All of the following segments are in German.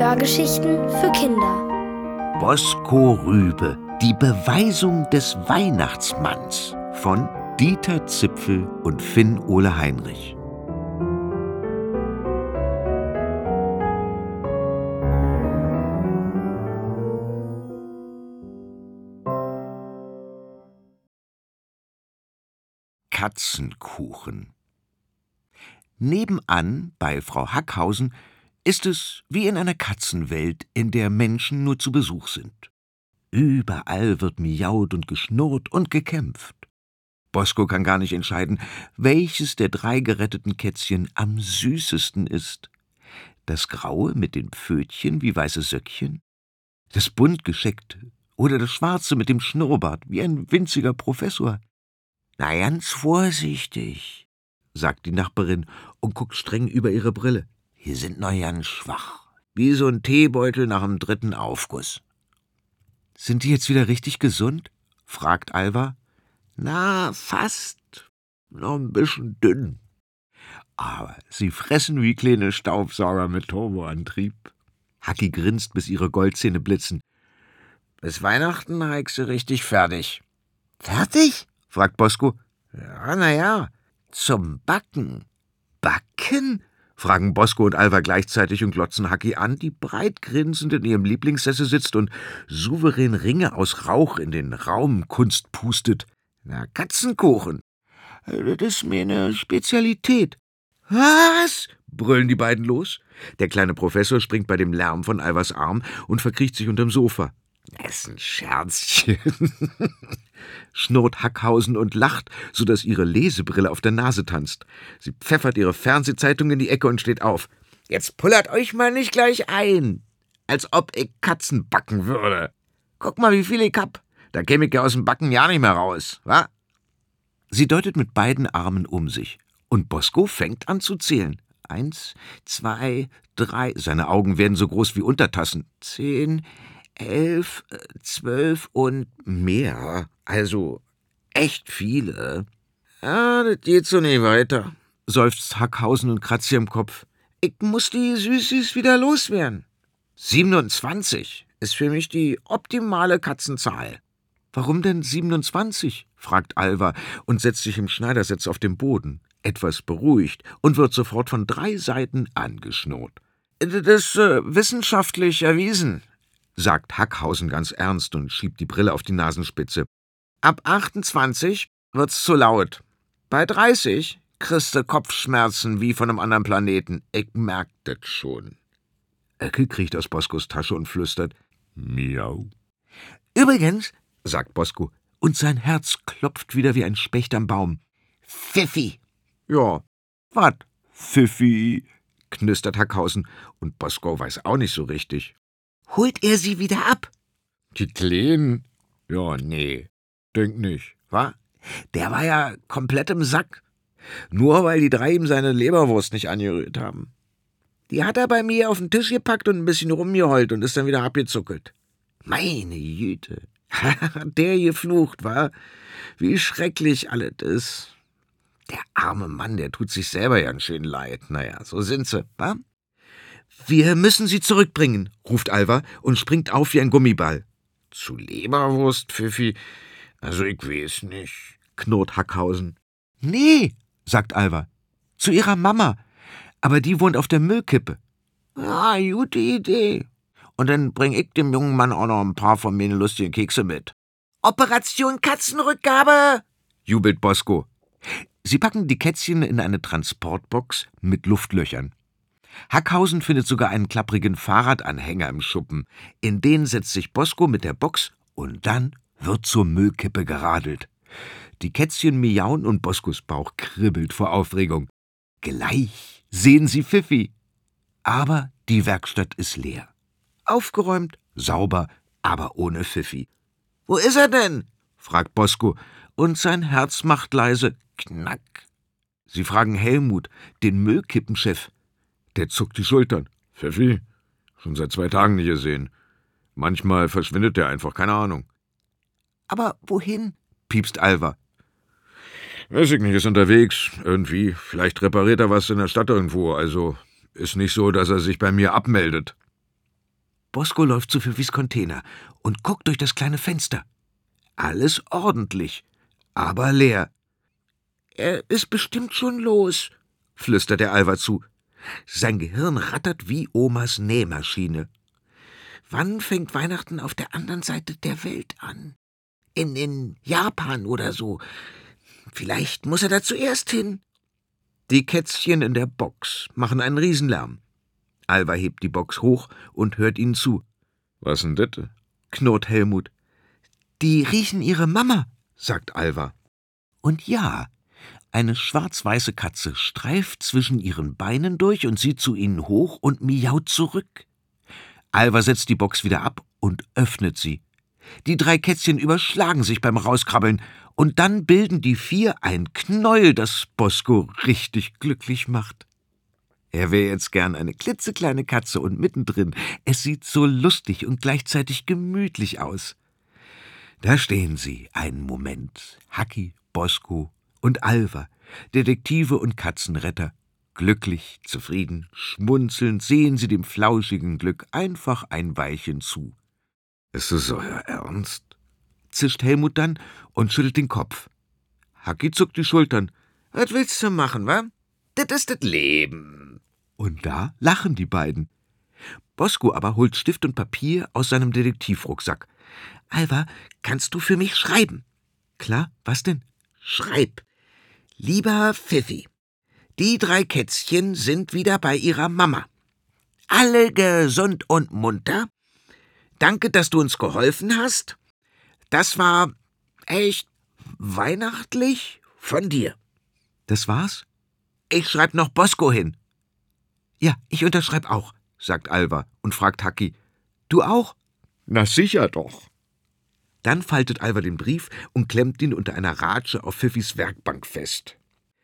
Hörgeschichten für Kinder. Bosko Rübe, die Beweisung des Weihnachtsmanns von Dieter Zipfel und Finn Ole Heinrich. Katzenkuchen. Nebenan, bei Frau Hackhausen, ist es wie in einer Katzenwelt, in der Menschen nur zu Besuch sind. Überall wird miaut und geschnurrt und gekämpft. Bosko kann gar nicht entscheiden, welches der 3 geretteten Kätzchen am süßesten ist. Das graue mit den Pfötchen wie weiße Söckchen, das bunt gescheckte oder das schwarze mit dem Schnurrbart wie ein winziger Professor. »Na, ganz vorsichtig«, sagt die Nachbarin und guckt streng über ihre Brille. »Die sind noch ganz schwach, wie so ein Teebeutel nach dem 3. Aufguss.« »Sind die jetzt wieder richtig gesund?« fragt Alva. »Na, fast. Noch ein bisschen dünn. Aber sie fressen wie kleine Staubsauger mit Turboantrieb.« Hacki grinst, bis ihre Goldzähne blitzen. »Bis Weihnachten heig sie richtig fertig.« »Fertig?« fragt Bosko. »Ja, na ja, zum Backen.« »Backen?« fragen Bosko und Alva gleichzeitig und glotzen Hacki an, die breit grinsend in ihrem Lieblingssessel sitzt und souverän Ringe aus Rauch in den Raumkunst pustet. »Na, Katzenkuchen. Das ist mir eine Spezialität.« »Was?« brüllen die beiden los. Der kleine Professor springt bei dem Lärm von Alvas Arm und verkriecht sich unterm Sofa. »Das ist ein Scherzchen«, schnurrt Hackhausen und lacht, sodass ihre Lesebrille auf der Nase tanzt. Sie pfeffert ihre Fernsehzeitung in die Ecke und steht auf. »Jetzt pullert euch mal nicht gleich ein, als ob ich Katzen backen würde. Guck mal, wie viel ich hab. Da käme ich ja aus dem Backen ja nicht mehr raus, wa?« Sie deutet mit beiden Armen um sich, und Bosko fängt an zu zählen. 1, 2, 3, seine Augen werden so groß wie Untertassen. 10, 11, 12 und mehr, also echt viele. »Ja, das geht so nicht weiter«, seufzt Hackhausen und kratzt sich im Kopf. »Ich muss die Süßis wieder loswerden. 27 ist für mich die optimale Katzenzahl.« »Warum denn 27?« fragt Alva und setzt sich im Schneidersitz auf den Boden, etwas beruhigt, und wird sofort von 3 Seiten angeschnurrt. »Das ist wissenschaftlich erwiesen«, sagt Hackhausen ganz ernst und schiebt die Brille auf die Nasenspitze. »Ab 28 wird's zu laut. Bei 30 kriegst du Kopfschmerzen wie von einem anderen Planeten. Ich merk das schon.« Ecke kriecht aus Boskos Tasche und flüstert: »Miau.« »Übrigens«, sagt Bosko, und sein Herz klopft wieder wie ein Specht am Baum. »Pfiffi.« »Ja, wat?« »Pfiffi«, knistert Hackhausen, und Bosko weiß auch nicht so richtig. »Holt er sie wieder ab?« »Die Kleinen? Ja, nee, denk nicht, wa? Der war ja komplett im Sack. Nur weil die 3 ihm seine Leberwurst nicht angerührt haben. Die hat er bei mir auf den Tisch gepackt und ein bisschen rumgeheult und ist dann wieder abgezuckelt. Meine Güte, hat der geflucht, wa? Wie schrecklich alles ist. Der arme Mann, der tut sich selber ja schön leid. Naja, so sind sie, wa? »Wir müssen sie zurückbringen«, ruft Alva und springt auf wie ein Gummiball. »Zu Leberwurst, Pfiffi? Also ich weiß nicht«, knurrt Hackhausen. »Nee«, sagt Alva, »zu ihrer Mama. Aber die wohnt auf der Müllkippe.« »Ah, gute Idee. Und dann bring ich dem jungen Mann auch noch ein paar von meinen lustigen Kekse mit.« »Operation Katzenrückgabe«, jubelt Bosko. Sie packen die Kätzchen in eine Transportbox mit Luftlöchern. Hackhausen findet sogar einen klapprigen Fahrradanhänger im Schuppen. In den setzt sich Bosko mit der Box und dann wird zur Müllkippe geradelt. Die Kätzchen miauen und Boskos Bauch kribbelt vor Aufregung. Gleich sehen sie Pfiffi. Aber die Werkstatt ist leer. Aufgeräumt, sauber, aber ohne Pfiffi. »Wo ist er denn?« fragt Bosko, und sein Herz macht leise Knack. Sie fragen Helmut, den Müllkippenchef. Der zuckt die Schultern. »Pfiffi? Schon seit 2 Tagen nicht gesehen. Manchmal verschwindet der einfach, keine Ahnung.« »Aber wohin?« piepst Alva. »Weiß ich nicht, ist unterwegs, irgendwie. Vielleicht repariert er was in der Stadt irgendwo, also ist nicht so, dass er sich bei mir abmeldet.« Bosko läuft zu Pfiffis Container und guckt durch das kleine Fenster. Alles ordentlich, aber leer. »Er ist bestimmt schon los«, flüstert der Alva zu. Sein Gehirn rattert wie Omas Nähmaschine. Wann fängt Weihnachten auf der anderen Seite der Welt an? In Japan oder so. Vielleicht muss er da zuerst hin. Die Kätzchen in der Box machen einen Riesenlärm. Alva hebt die Box hoch und hört ihnen zu. »Was denn das?« knurrt Helmut. »Die riechen ihre Mama«, sagt Alva. Und ja, eine schwarz-weiße Katze streift zwischen ihren Beinen durch und sieht zu ihnen hoch und miaut zurück. Alva setzt die Box wieder ab und öffnet sie. Die 3 Kätzchen überschlagen sich beim Rauskrabbeln und dann bilden die 4 ein Knäuel, das Bosko richtig glücklich macht. Er wäre jetzt gern eine klitzekleine Katze und mittendrin. Es sieht so lustig und gleichzeitig gemütlich aus. Da stehen sie einen Moment, Hacki, Bosko und Alva, Detektive und Katzenretter. Glücklich, zufrieden, schmunzelnd sehen sie dem flauschigen Glück einfach ein Weilchen zu. »Ist es euer Ernst?« zischt Helmut dann und schüttelt den Kopf. Hacki zuckt die Schultern. »Was willst du machen, wa? Das ist das Leben.« Und da lachen die beiden. Bosko aber holt Stift und Papier aus seinem Detektivrucksack. »Alva, kannst du für mich schreiben?« »Klar, was denn?« »Schreib. Lieber Pfiffi, die 3 Kätzchen sind wieder bei ihrer Mama. Alle gesund und munter. Danke, dass du uns geholfen hast. Das war echt weihnachtlich von dir.« »Das war's?« »Ich schreib noch Bosko hin.« »Ja, ich unterschreib auch«, sagt Alva und fragt Hacki. »Du auch?« »Na sicher doch.« Dann faltet Alva den Brief und klemmt ihn unter einer Ratsche auf Pfiffis Werkbank fest.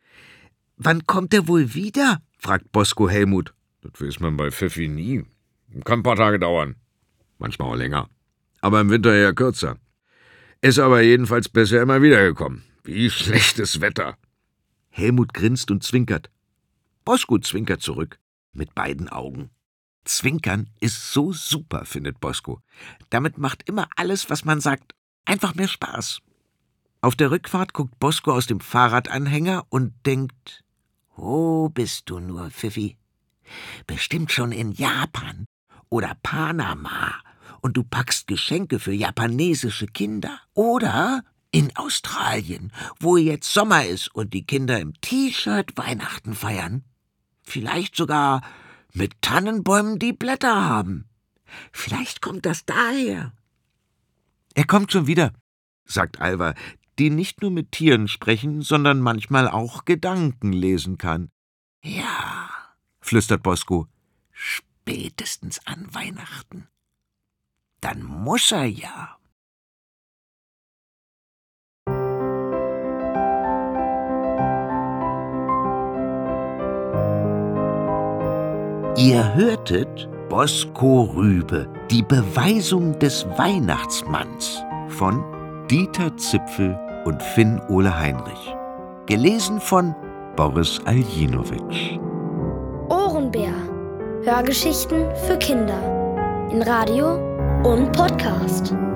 »Wann kommt er wohl wieder?« fragt Bosko Helmut. »Das weiß man bei Pfiffi nie. Kann ein paar Tage dauern. Manchmal auch länger. Aber im Winter eher kürzer. Ist aber jedenfalls bisher immer wiedergekommen. Wie schlechtes Wetter.« Helmut grinst und zwinkert. Bosko zwinkert zurück, mit beiden Augen. Zwinkern ist so super, findet Bosko. Damit macht immer alles, was man sagt, einfach mehr Spaß. Auf der Rückfahrt guckt Bosko aus dem Fahrradanhänger und denkt: »Wo bist du nur, Pfiffi? Bestimmt schon in Japan oder Panama und du packst Geschenke für japanesische Kinder. Oder in Australien, wo jetzt Sommer ist und die Kinder im T-Shirt Weihnachten feiern. Vielleicht sogar mit Tannenbäumen, die Blätter haben. Vielleicht kommt das daher.« »Er kommt schon wieder«, sagt Alva, die nicht nur mit Tieren sprechen, sondern manchmal auch Gedanken lesen kann. »Ja«, flüstert Bosko, »spätestens an Weihnachten. Dann muss er ja.« Ihr hörtet Bosko Rübe, die Beweisung des Weihnachtsmanns von Dieter Zipfel und Finn Ole Heinrich. Gelesen von Boris Aljinowitsch. Ohrenbär. Hörgeschichten für Kinder. In Radio und Podcast.